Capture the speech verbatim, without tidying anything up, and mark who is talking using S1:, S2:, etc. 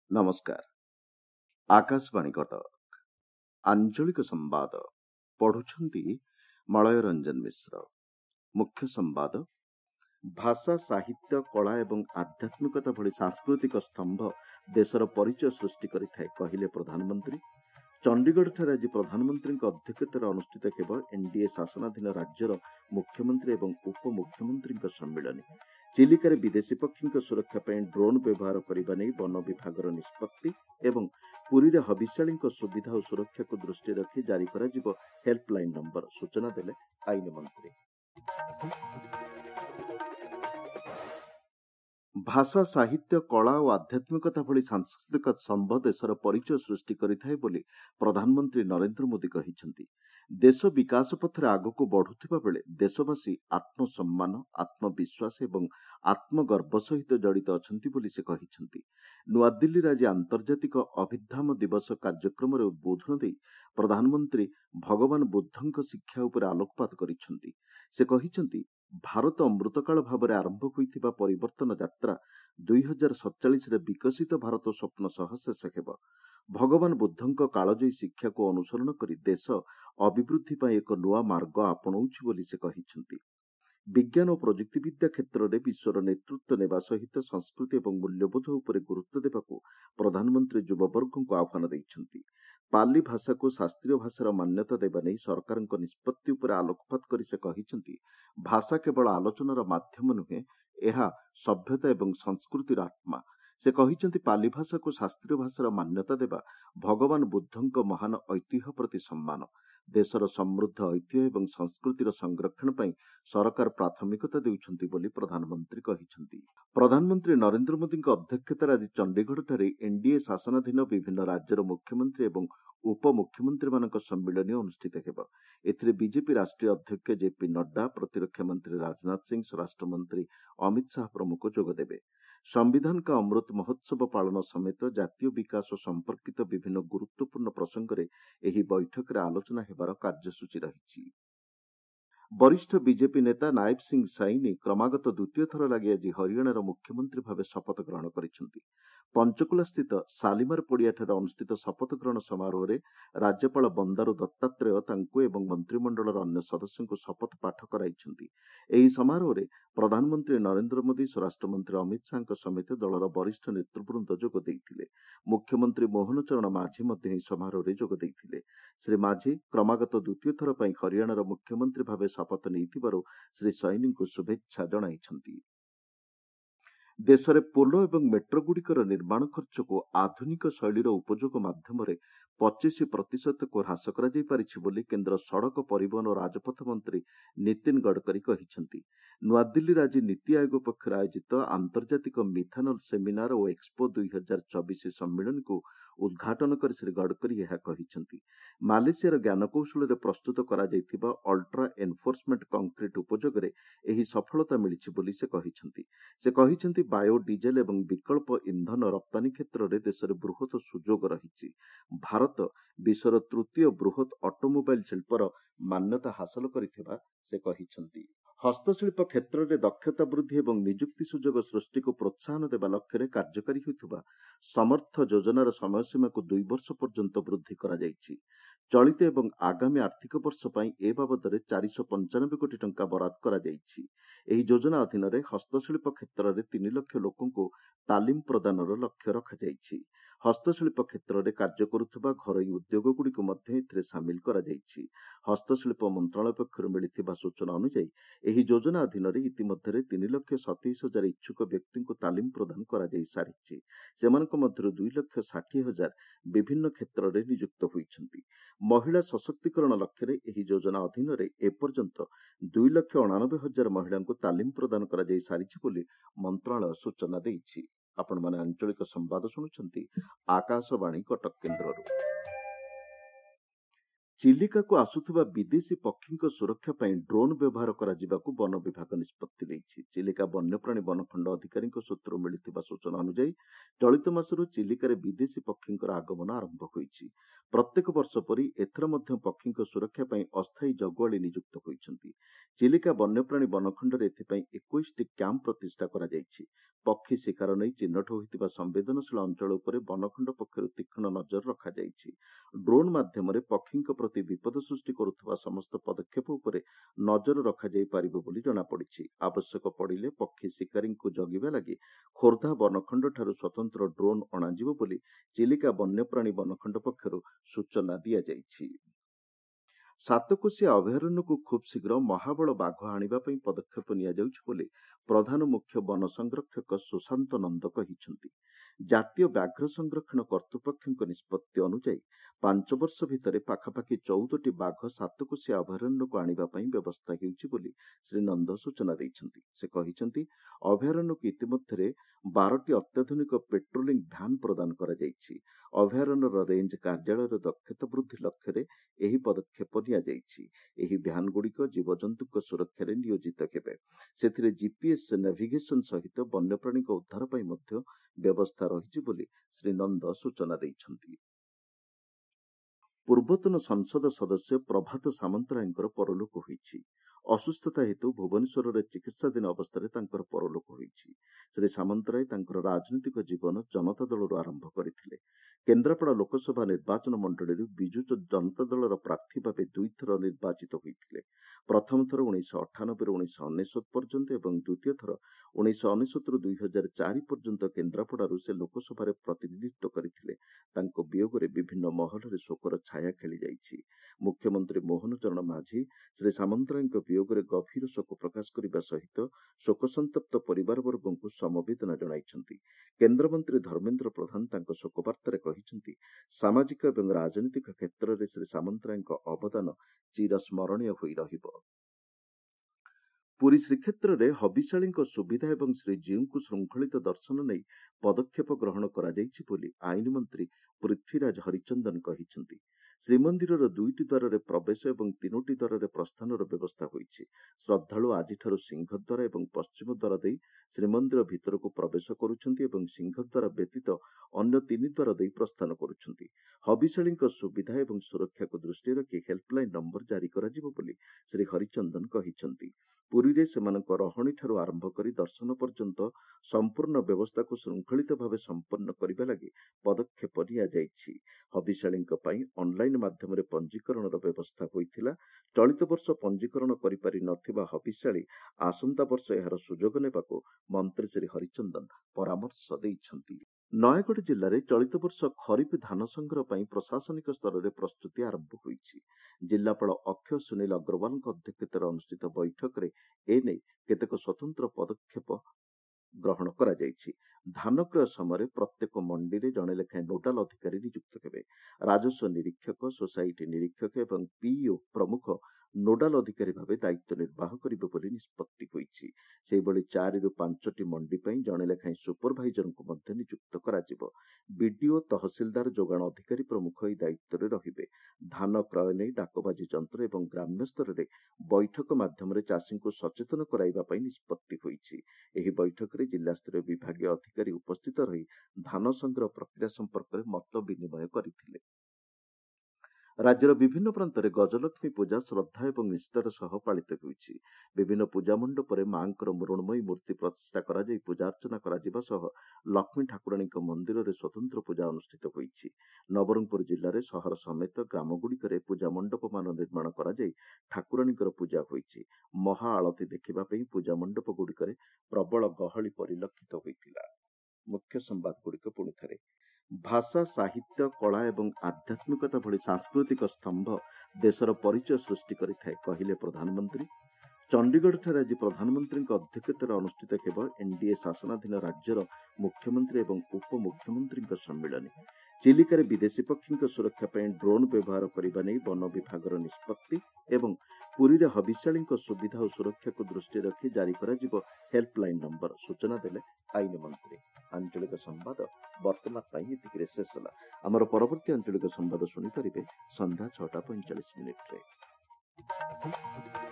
S1: नमस्कार। आकाशवाणी कटक आंचलिक संवाद पढ़ुछंती मलय रंजन मिश्र। मुख्य संवाद भाषा साहित्य कला एवं आध्यात्मिकता भली सांस्कृतिक स्तंभ देशर परिचय सृष्टि करिथाय कहिले प्रधानमंत्री। चंडीगढ़ ठारे आज प्रधानमंत्री अध्यक्षतार अनुष्ठित हेब एनडीए शासनाधीन राज्यर मुख्यमंत्री एवं उपमुख्यमंत्री सम्मिलन। चिलिकार विदेशी पक्षी सुरक्षा पर ड्रोन व्यवहार करने नहीं वन विभाग निष्पत्ति एवं पुरी में हविष्याली सुविधा और सुरक्षा को दृष्टि रखी जारी कर हेल्पलाइन नंबर सूचना देले आईन मंत्री। भाषा साहित्य कला और आध्यात्मिकता भली सांस्कृतिक स्तंभ देशर परिचय सृष्टि करिथाय बोली प्रधानमंत्री नरेंद्र मोदी कहिसेंति। देश विकास पथरे आगको बढ़ुथिबा बेले देशवासी आत्मसम्मान आत्मविश्वास एवं आत्मगर्व सहित जड़ित अछंती बोली से कहिसेंति। नुआदिल्ली आज आंतर्जातिक अभिधाम दिवस कार्यक्रम रे उद्बोधन देई प्रधानमंत्री भगवान बुद्धंक शिक्षा उपर आलोकपात करिसेंति। से कहिसेंति भारत अमृतकाल भाव आरंभ होइथिबा परिवर्तन यात्रा दुई हजार सतचाश विकसित भारत स्वप्न सह शेष हेब। भगवान बुद्धंक कालजयी शिक्षा को अनुसरण करी देश अभिवृद्धि पर एक नुआ मार्ग आपणाउछि बोली से कहिसेंति। विज्ञान और प्रजुक्तिविद्या क्षेत्र में विश्वर नेतृत्व नेबा सहित संस्कृति और मूल्यबोध उपर गुरुत्व देबाकू प्रधानमंत्री युववर्ग को आह्वान दैछंति। पाली भाषा को शास्त्रीय भाषार मान्यता देबा नै सरकार निष्पत्ति उपर आलोकपात करी से कहिसेंति भाषा केवल आलोचनार माध्यम नुहे, यह सभ्यता एवं संस्कृतिर आत्मा। से कहिसेंति पाली भाषा को शास्त्रीय भाषार मान्यता देबा भगवान बुद्धंक महान ऐतिह्य प्रति सम्मान। देशर समृद्ध ऐतिह्य एवं संस्कृतिर संरक्षण पर सरकार प्राथमिकता देउछंती बोली प्रधानमंत्री कहिसेंति। प्रधानमंत्री नरेंद्र मोदी अध्यक्षतार आज चंडीगढ़ ठारे एनडीए शासनाधीन विभिन्न राज्यर मुख्यमंत्री एवं उपमुख्यमंत्री मानक सम्मिलन अनुष्ठित हेब। एथिरे बीजेपी राष्ट्रीय अध्यक्ष जेपी नड्डा, प्रतिरक्षा मंत्री राजनाथ सिंह, स्वराष्ट्र मंत्री अमित शाह प्रमुख जोगदेवे। संविधान का अमृत महोत्सव पालन समेत जातीय विकास संपर्कित विभिन्न गुरुत्वपूर्ण प्रसंग में एही बैठक रे आलोचना हेबार कार्यसूची रही। वरिष्ठ बीजेपी नेता नायब सिंह सैनी क्रमागत द्वितीय थर लगी आज हरियाणार मुख्यमंत्री भाव शपथ ग्रहण करिसेंति। पंचकुला स्थित सालिमार पड़ियाठारे अनुष्ठित शपथ ग्रहण समारोह में राज्यपाल बंदारू दत्तात्रेय तांकु एवं मंत्रिमंडलर अन्य सदस्यों शपथ पाठ कराइछंति। एही समारोह में प्रधानमंत्री नरेंद्र मोदी, स्वराष्ट्र मंत्री अमित शाह समेत दलर वरिष्ठ नेतृवृंद जोग देइथिले। मुख्यमंत्री मोहन चरण माझी मध्य एही समारोह में जोग देइथिले। श्री माझी क्रमागत द्वितीय थर पर हरियाणार मुख्यमंत्री भाव शपथ नहीं श्री सैनी को शुभेच्छा जणाइछंती। देश में पोलो एवं मेट्रो गुड़िकर निर्माण खर्च को आधुनिक शैलीर उपयोग माध्यम पच्चीस प्रतिशत को ह्रास कर केन्द्र सड़क परिवहन और राजपथ मंत्री नितिन गडकरी कहिसेंति। नुआदिल्ली आज नीति आयोग पक्ष आयोजित आंतर्जातिक मिथानल सेमिनार और एक्सपो दुई हजार चौबीस सम्मेलन को उद्घाटन कर श्री गडकरी यह कहिसेंति। मालेशियार ज्ञानकौशल में प्रस्तुत करा जायथिबा अल्ट्रा एनफोर्समेंट कंक्रीट उपयोग में एही सफलता मिलिछि बोली से कहिसेंति। से कहिसेंति बायोडीजेल एवं विकल्प इंधन रप्तानी क्षेत्र में देश में बृहत सुजोग रही। भारत विश्वर तृतीय बृहत ऑटोमोबाइल शिल्पर मान्यता हासिल करिथिबा से कहिसेंति। हस्तशिल्प क्षेत्र में दक्षता वृद्धि एवं निजुक्ति सुजोग सृष्टि को प्रोत्साहन देवा लक्ष्य कार्यकारी होइथिबा समर्थ योजनार समयसीमा को दुई वर्ष पर्यंत वृद्धि करा जायछि। चलित एवं आगामी आर्थिक वर्ष पई ए बाबद चार सौ पंचानबे कोटी टंका बराद करा जायछि। एही योजना अधीन रे हस्तशिल्प क्षेत्र में तीन लाख लोकों को तालीम प्रदानर लक्ष्य रखा जायछि। हस्तशिल्प क्षेत्र में कार्य करुथिबा घरोई उद्योग गुड़िक मध्य एथिरे सामिल करा जायछि। हस्तशिल्प मंत्रालय पक्षर मिलिथिबा सूचना अनुसार एही योजना अधीन रे इतिमध्य तीन लाख सतैश हजार इच्छुक व्यक्ति को तालीम प्रदान करा जाय सारिछि। सेमानक मध्यरु दुई लाख षाठी हजार विभिन्न क्षेत्र में नियुक्त होइछन्ति। महिला सशक्तिकरण लक्ष्य एही योजना अधीन रे एपर्यंत दुई लाख अणानबे हजार महिला को तालीम प्रदान करा जाय सारिछि बोली मंत्रालय सूचना देइछि। आपण माने आंचलिक संवाद शुणुछन्ति आकाशवाणी कटक केन्द्ररू। ଚିଲିକାକୁ ଆସୁଥିବା ବିଦେଶୀ ପକ୍ଷୀଙ୍କ ସୁରକ୍ଷା ପାଇଁ ଡ୍ରୋନ୍ ବ୍ୟବହାର କରାଯିବାକୁ ବନ ବିଭାଗ ନିଷ୍ପତ୍ତି ନେଇଛି। ଚିଲିକା ବନ୍ୟପ୍ରାଣୀ ବନଖଣ୍ଡ ଅଧିକାରୀଙ୍କ ସୂତ୍ରରୁ ମିଳିଥିବା ସୂଚନା ଅନୁଯାୟୀ ଚଳିତ ମାସରୁ ଚିଲିକାରେ ବିଦେଶୀ ପକ୍ଷୀଙ୍କର ଆଗମନ ଆରମ୍ଭ ହୋଇଛି। ପ୍ରତ୍ୟେକ ବର୍ଷ ପରି ଏଥର ମଧ୍ୟ ପକ୍ଷୀଙ୍କ ସୁରକ୍ଷା ପାଇଁ ଅସ୍ଥାୟୀ ଜଗୁଆଳି ନିଯୁକ୍ତ ହୋଇଛନ୍ତି। ଚିଲିକା ବନ୍ୟପ୍ରାଣୀ ବନଖଣ୍ଡରେ ଏଥିପାଇଁ ଏକୋଇଶଟି କ୍ୟାମ୍ପ ପ୍ରତିଷ୍ଠା କରାଯାଇଛି। ପକ୍ଷୀ ଶିକାର ନେଇ ଚିହ୍ନଟ ହୋଇଥିବା ସମ୍ବେଦନଶୀଳ ଅଞ୍ଚଳ ଉପରେ ବନଖଣ୍ଡ ପକ୍ଷରୁ ତୀକ୍ଷ୍ଣ ନଜର ରଖାଯାଇଛି। ଡ୍ରୋନ୍ ମାଧ୍ୟମରେ ପକ୍ଷୀଙ୍କ ପ୍ରତି ବିପଦ ସୃଷ୍ଟି କରୁଥିବା ସମସ୍ତ ପଦକ୍ଷେପ ଉପରେ ନଜର ରଖାଯାଇପାରିବ ବୋଲି ଜଣାପଡ଼ିଛି। ଆବଶ୍ୟକ ପଡ଼ିଲେ ପକ୍ଷୀ ଶିକାରୀଙ୍କୁ ଜଗିବା ଲାଗି ଖୋର୍ଦ୍ଧା ବନଖଣ୍ଡଠାରୁ ସ୍ୱତନ୍ତ୍ର ଡ୍ରୋନ୍ ଅଣାଯିବ ବୋଲି ଚିଲିକା ବନ୍ୟପ୍ରାଣୀ ବନଖଣ୍ଡ ପକ୍ଷରୁ ସୂଚନା ଦିଆଯାଇଛି। ସାତକୋଶିଆ ଅଭୟାରଣ୍ୟକୁ ଖୁବ୍ ଶୀଘ୍ର ମହାବଳ ବାଘ ଆଣିବା ପାଇଁ ପଦକ୍ଷେପ ନିଆଯାଉଛି ବୋଲି ପ୍ରଧାନ ମୁଖ୍ୟ ବନ ସଂରକ୍ଷକ ସୁଶାନ୍ତ ନନ୍ଦ କହିଛନ୍ତି। ଜାତୀୟ ବ୍ୟାଘ୍ର ସଂରକ୍ଷଣ କର୍ତ୍ତୃପକ୍ଷଙ୍କ ନିଷ୍ପତ୍ତି ଅନୁଯାୟୀ ପାଞ୍ଚ ବର୍ଷ ଭିତରେ ପାଖାପାଖି ଚଉଦଟି ବାଘ ସାତକୋଶିଆ ଅଭୟାରଣ୍ୟକୁ ଆଣିବା ପାଇଁ ବ୍ୟବସ୍ଥା ହେଉଛି ବୋଲି ଶ୍ରୀ ନନ୍ଦ ସୂଚନା ଦେଇଛନ୍ତି। ସେ କହିଛନ୍ତି, ଅଭୟାରଣ୍ୟକୁ ଇତିମଧ୍ୟରେ ବାରଟି ଅତ୍ୟାଧୁନିକ ପେଟ୍ରୋଲିଂ ଭ୍ୟାନ୍ ପ୍ରଦାନ କରାଯାଇଛି। ଅଭୟାରଣ୍ୟର ରେଞ୍ଜ କାର୍ଯ୍ୟାଳୟର ଦକ୍ଷତା ବୃଦ୍ଧି ଲକ୍ଷ୍ୟରେ ଏହି ପଦକ୍ଷେପ ନିଆଯାଇଛି। ଏହି ଭ୍ୟାନ୍ଗୁଡ଼ିକ ଜୀବଜନ୍ତୁଙ୍କ ସୁରକ୍ଷାରେ ନିୟୋଜିତ ହେବେ। ସେଥିରେ ଜିପିଏସ୍ ନେଭିଗେସନ ସହିତ ବନ୍ୟପ୍ରାଣୀଙ୍କ ଉଦ୍ଧାର ପାଇଁ ମଧ୍ୟ ବ୍ୟବସ୍ଥା ରହିଛି ବୋଲି ଶ୍ରୀ ନନ୍ଦ ସୂଚନା ଦେଇଛନ୍ତି। ପୂର୍ବତନ ସଂସଦ ସଦସ୍ୟ ପ୍ରଭାତ ସାମନ୍ତରାୟଙ୍କର ପରଲୋକ ହୋଇଛି। ଅସୁସ୍ଥତା ହେତୁ ଭୁବନେଶ୍ୱରରେ ଚିକିତ୍ସାଧୀନ ଅବସ୍ଥାରେ ତାଙ୍କର ପରଲୋକ ହୋଇଛି। ଶ୍ରୀ ସାମନ୍ତରାୟ ତାଙ୍କର ରାଜନୈତିକ ଜୀବନ ଜନତା ଦଳରୁ ଆରମ୍ଭ କରିଥିଲେ। କେନ୍ଦ୍ରାପଡ଼ା ଲୋକସଭା ନିର୍ବାଚନ ମଣ୍ଡଳୀରୁ ବିଜୁ ଜନତା ଦଳର ପ୍ରାର୍ଥୀ ଭାବେ ଦୁଇଥର ନିର୍ବାଚିତ ହୋଇଥିଲେ। ପ୍ରଥମ ଥର ଉଣେଇଶହ ଅଠାନବେରୁ ଉଣେଇଶହ ଅନେଶ୍ୱତ ପର୍ଯ୍ୟନ୍ତ ଏବଂ ଦ୍ୱିତୀୟ ଥର ଉଣେଇଶହ ଅନେଶ୍ୱତରୁ ଦୁଇ ହଜାର ଚାରି ପର୍ଯ୍ୟନ୍ତ କେନ୍ଦ୍ରାପଡ଼ାରୁ ସେ ଲୋକସଭାରେ ପ୍ରତିନିଧିତ୍ୱ କରିଥିଲେ। ତାଙ୍କ ବିୟୋଗରେ ବିଭିନ୍ନ ମହଲରେ ଶୋକର ଛାୟା ଖେଳିଯାଇଛି। ମୁଖ୍ୟମନ୍ତ୍ରୀ ମୋହନ ଚରଣ ମାଝୀ ଶ୍ରୀ ସାମନ୍ତରାୟଙ୍କ ବିୟୋଗରେ ଗଭୀର ଶୋକ ପ୍ରକାଶ କରିବା ସହିତ ଶୋକସନ୍ତପ୍ତ ପରିବାରବର୍ଗଙ୍କୁ ସମବେଦନା ଜଣାଇଛନ୍ତି। କେନ୍ଦ୍ରମନ୍ତ୍ରୀ ଧର୍ମେନ୍ଦ୍ର ପ୍ରଧାନ ତାଙ୍କ ଶୋକବାର୍ତ୍ତାରେ କହିଛନ୍ତି, ସାମାଜିକ ଏବଂ ରାଜନୈତିକ କ୍ଷେତ୍ରରେ ଶ୍ରୀ ସାମନ୍ତରାୟଙ୍କ ଅବଦାନ ଚିରସ୍ମରଣୀୟ ହୋଇ ରହିବ। ପୁରୀ ଶ୍ରୀକ୍ଷେତ୍ରରେ ହବିଷ୍ୟାଳୀଙ୍କ ସୁବିଧା ଏବଂ ଶ୍ରୀଜୀଉଙ୍କୁ ଶୃଙ୍ଖଳିତ ଦର୍ଶନ ନେଇ ପଦକ୍ଷେପ ଗ୍ରହଣ କରାଯାଇଛି ବୋଲି ଆଇନ ମନ୍ତ୍ରୀ ପୃଥ୍ୱୀରାଜ ହରିଚନ୍ଦନ କହିଛନ୍ତି। ଶ୍ରୀମନ୍ଦିରର ଦୁଇଟି ଦ୍ୱାରରେ ପ୍ରବେଶ ଏବଂ ତିନୋଟି ଦ୍ୱାରରେ ପ୍ରସ୍ଥାନର ବ୍ୟବସ୍ଥା ହୋଇଛି। ଶ୍ରଦ୍ଧାଳୁ ଆଜିଠାରୁ ସିଂହଦ୍ୱାର ଏବଂ ପଶ୍ଚିମ ଦ୍ୱାର ଦେଇ ଶ୍ରୀମନ୍ଦିର ଭିତରକୁ ପ୍ରବେଶ କରୁଛନ୍ତି ଏବଂ ସିଂହଦ୍ୱାର ବ୍ୟତୀତ ଅନ୍ୟ ତିନି ଦ୍ୱାର ଦେଇ ପ୍ରସ୍ଥାନ କରୁଛନ୍ତି। ହବିଷ୍ୟାଳୀଙ୍କ ସୁବିଧା ଏବଂ ସୁରକ୍ଷାକୁ ଦୃଷ୍ଟିରେ ରଖି ହେଲ୍ପଲାଇନ୍ ନମ୍ବର ଜାରି କରାଯିବ ବୋଲି ଶ୍ରୀ ହରିଚନ୍ଦନ କହିଛନ୍ତି। ପୁରୀରେ ସେମାନଙ୍କ ରହଣିଠାରୁ ଆରମ୍ଭ କରି ଦର୍ଶନ ପର୍ଯ୍ୟନ୍ତ ସମ୍ପୂର୍ଣ୍ଣ ବ୍ୟବସ୍ଥାକୁ ଶୃଙ୍ଖଳିତ ଭାବେ ସମ୍ପନ୍ନ କରିବା ଲାଗି ପଦକ୍ଷେପ ନିଆଯାଇଛି। ହବିଷ୍ୟାଳୀଙ୍କ ପାଇଁ ଅନ୍ଲାଇନ୍ ମାଧ୍ୟମରେ ପଞ୍ଜୀକରଣର ବ୍ୟବସ୍ଥା ହୋଇଥିଲା। ଚଳିତ ବର୍ଷ ପଞ୍ଜୀକରଣ କରିପାରି ନଥିବା ହବିଷ୍ୟାଳୀ ଆସନ୍ତା ବର୍ଷ ଏହାର ସୁଯୋଗ ନେବାକୁ ମନ୍ତ୍ରୀ ଶ୍ରୀ ହରିଚନ୍ଦନ ପରାମର୍ଶ ଦେଇଛନ୍ତି। ନୟାଗଡ଼ ଜିଲ୍ଲାରେ ଚଳିତ ବର୍ଷ ଖରିଫ ଧାନ ସଂଗ୍ରହ ପାଇଁ ପ୍ରଶାସନିକ ସ୍ତରରେ ପ୍ରସ୍ତୁତି ଆରମ୍ଭ ହୋଇଛି। ଜିଲ୍ଲାପାଳ ଅକ୍ଷୟ ସୁନୀଲ ଅଗ୍ରୱାଲଙ୍କ ଅଧ୍ୟକ୍ଷତାରେ ଅନୁଷ୍ଠିତ ବୈଠକରେ ଏନେଇ କେତେକ ସ୍ୱତନ୍ତ୍ର ପଦକ୍ଷେପ ଗ୍ରହଣ କରାଯାଇଛି। ଧାନ କ୍ରୟ ସମୟରେ ପ୍ରତ୍ୟେକ ମଣ୍ଡିରେ ଜଣେ ଲେଖାଏଁ ନୋଡାଲ ଅଧିକାରୀ ନିଯୁକ୍ତ ହେବେ। ରାଜସ୍ୱ ନିରୀକ୍ଷକ, ସୋସାଇଟି ନିରୀକ୍ଷକ ଏବଂ ପିଇଓ ପ୍ରମୁଖ ନୋଡାଲ ଅଧିକାରୀ ଭାବେ ଦାୟିତ୍ୱ ନିର୍ବାହ କରିବେ ବୋଲି ନିଷ୍ପତ୍ତି ହୋଇଛି। ସେହିଭଳି ଚାରିରୁ ପାଞ୍ଚଟି ମଣ୍ଡି ପାଇଁ ଜଣେ ଲେଖାଏଁ ସୁପରଭାଇଜରଙ୍କୁ ମଧ୍ୟ ନିଯୁକ୍ତ କରାଯିବ। ବିଡିଓ, ତହସିଲଦାର, ଯୋଗାଣ ଅଧିକାରୀ ପ୍ରମୁଖ ଏହି ଦାୟିତ୍ୱରେ ରହିବେ। ଧାନ କ୍ରୟ ନେଇ ଡାକବାଜି ଯନ୍ତ୍ର ଏବଂ ଗ୍ରାମ୍ୟ ସ୍ତରରେ ବୈଠକ ମାଧ୍ୟମରେ ଚାଷୀଙ୍କୁ ସଚେତନ କରାଇବା ପାଇଁ ନିଷ୍ପତ୍ତି ହୋଇଛି। ଏହି ବୈଠକରେ ଜିଲ୍ଲାସ୍ତରୀୟ ବିଭାଗୀୟ ଅଧିକାରୀ ଉପସ୍ଥିତ ରହି ଧାନ ସଂଗ୍ରହ ପ୍ରକ୍ରିୟା ସମ୍ପର୍କରେ ମତ ବିନିମୟ କରିଥିଲେ। ରାଜ୍ୟର ବିଭିନ୍ନ ପ୍ରାନ୍ତରେ ଗଜଲକ୍ଷ୍ମୀ ପୂଜା ଶ୍ରଦ୍ଧା ଏବଂ ନିଷ୍ଠାର ସହ ପାଳିତ ହେଉଛି। ବିଭିନ୍ନ ପୂଜା ମଣ୍ଡପରେ ମା'ଙ୍କର ମୃଣ୍ମୟୀ ମୂର୍ତ୍ତି ପ୍ରତିଷ୍ଠା କରାଯାଇ ପୂଜାର୍ଚ୍ଚନା କରାଯିବା ସହ ଲକ୍ଷ୍ମୀ ଠାକୁରାଣୀଙ୍କ ମନ୍ଦିରରେ ସ୍ୱତନ୍ତ୍ର ପୂଜା ଅନୁଷ୍ଠିତ ହୋଇଛି। ନବରଙ୍ଗପୁର ଜିଲ୍ଲାରେ ସହର ସମେତ ଗ୍ରାମଗୁଡ଼ିକରେ ପୂଜା ମଣ୍ଡପମାନ ନିର୍ମାଣ କରାଯାଇ ଠାକୁରାଣୀଙ୍କର ପୂଜା ହୋଇଛି। ମହା ଆଳତୀ ଦେଖିବା ପାଇଁ ପୂଜା ମଣ୍ଡପଗୁଡ଼ିକରେ ପ୍ରବଳ ଗହଳି ପରିଲକ୍ଷିତ ହୋଇଥିଲା। ମୁଖ୍ୟ ସମ୍ବାଦଗୁଡ଼ିକ ପୁଣିଥରେ। ଭାଷା, ସାହିତ୍ୟ, କଳା ଏବଂ ଆଧ୍ୟାତ୍ମିକତା ଭଳି ସାଂସ୍କୃତିକ ସ୍ତମ୍ଭ ଦେଶର ପରିଚୟ ସୃଷ୍ଟି କରିଥାଏ କହିଲେ ପ୍ରଧାନମନ୍ତ୍ରୀ। ଚଣ୍ଡିଗଡ଼ଠାରେ ଆଜି ପ୍ରଧାନମନ୍ତ୍ରୀଙ୍କ ଅଧ୍ୟକ୍ଷତାରେ ଅନୁଷ୍ଠିତ ହେବ ଏନ୍ଡିଏ ଶାସନାଧୀନ ରାଜ୍ୟର ମୁଖ୍ୟମନ୍ତ୍ରୀ ଏବଂ ଉପମୁଖ୍ୟମନ୍ତ୍ରୀଙ୍କ ସମ୍ମିଳନୀ। ଚିଲିକାରେ ବିଦେଶୀ ପକ୍ଷୀଙ୍କ ସୁରକ୍ଷା ପାଇଁ ଡ୍ରୋନ୍ ବ୍ୟବହାର କରିବା ନେଇ ବନ ବିଭାଗର ନିଷ୍ପତ୍ତି ଏବଂ ପୁରୀରେ ହବିଷ୍ୟାଳୀଙ୍କ ସୁବିଧା ଓ ସୁରକ୍ଷାକୁ ଦୃଷ୍ଟିରେ ରଖି ଜାରି କରାଯିବ ହେଲ୍ପଲାଇନ୍ ନମ୍ବର, ସୂଚନା ଦେଲେ ଆଇନ ମନ୍ତ୍ରୀ। ଆଞ୍ଚଳିକ ସମ୍ବାଦ ବର୍ତ୍ତମାନ ପାଇଁ ଏତିକିରେ ଶେଷ ହେଲା। ଆମର ପରବର୍ତ୍ତୀ ଆଞ୍ଚଳିକ ସମ୍ବାଦ ଶୁଣିପାରିବେ ସନ୍ଧ୍ୟା ଛଅଟା ପଇଁଚାଳିଶ ମିନିଟ୍ରେ।